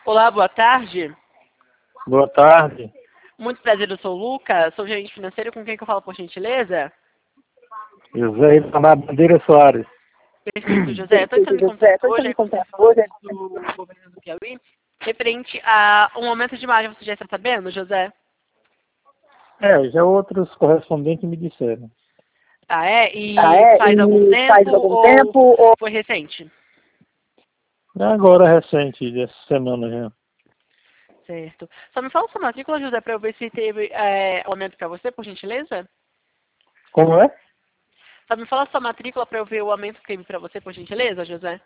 Olá, boa tarde. Boa tarde. Muito prazer, eu sou o Lucas, sou gerente financeiro, com quem que eu falo, por gentileza? José Itamar Bandeira Soares. Perfeito, José. Eu estou entrando em José, contato estou hoje entrando aí em com os contato hoje. do governo do Piauí, referente a um aumento de margem. Você já está sabendo, José? Já outros correspondentes me disseram. Ah, é? E faz algum E tempo faz algum ou tempo ou foi recente? Agora recente, dessa semana já. Certo. Só me fala sua matrícula, José, para eu ver se teve aumento para você, por gentileza? Como é? Só me fala sua matrícula para eu ver o aumento que teve para você, por gentileza, José?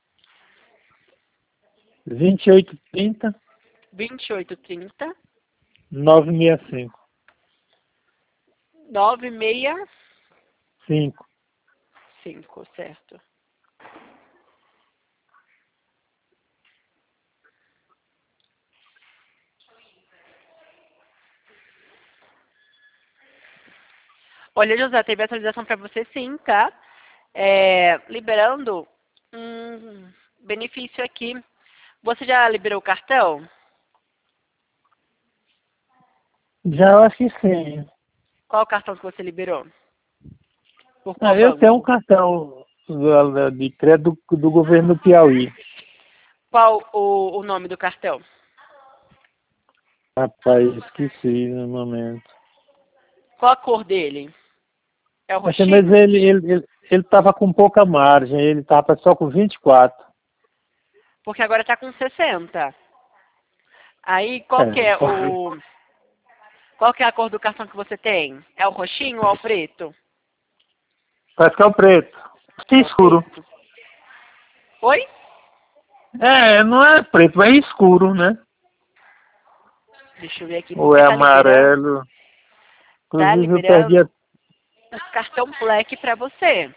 2830 2830 965. 965, 5. certo. Olha, José, teve atualização para você sim, tá? Liberando um benefício aqui. Você já liberou o cartão? Já eu acho que sim. Qual o cartão que você liberou? Por qual Eu tenho um banco? cartão de crédito do governo do Piauí. Qual o nome do cartão? Rapaz, esqueci no momento. Qual a cor dele? É o Mas roxinho? ele tava com pouca margem, ele tava só com 24. Porque agora tá com 60. Aí, É, qual que é a cor do cartão que você tem? É o roxinho ou é o preto? parece que é o preto. Que É o escuro. preto. Oi? Não é preto, é escuro, né? Deixa eu ver aqui, Ou porque é tá liberando, amarelo. tá Inclusive eu perdi liberando o cartão Black para você.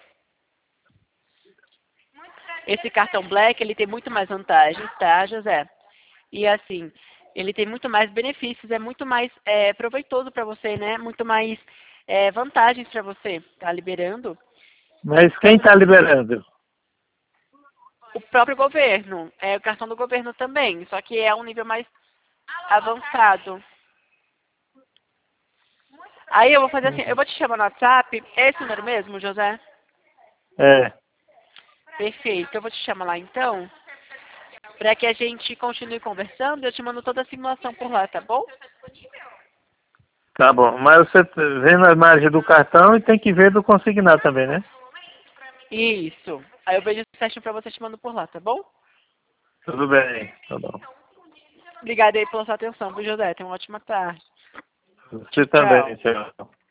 Esse cartão Black, ele tem muito mais vantagens, tá, José? E assim, ele tem muito mais benefícios, é muito mais proveitoso para você, né? Muito mais vantagens para você. Tá liberando Mas quem está também. liberando? O próprio governo, o cartão do governo também, só que é um nível mais avançado. Aí eu vou fazer assim, eu vou te chamar no WhatsApp, é esse número mesmo, José? É, Perfeito, eu vou te chamar lá então, para que a gente continue conversando, eu te mando toda a simulação por lá, tá bom? tá bom. Mas você vê na margem do cartão e tem que ver do consignado também, né? Isso. Aí eu vejo o certinho pra você, te mando por lá, tá bom? Tudo bem, tá bom. Obrigada aí pela sua atenção, viu, José? Tenha uma ótima tarde. Você Tchau, tchau. também, tchau.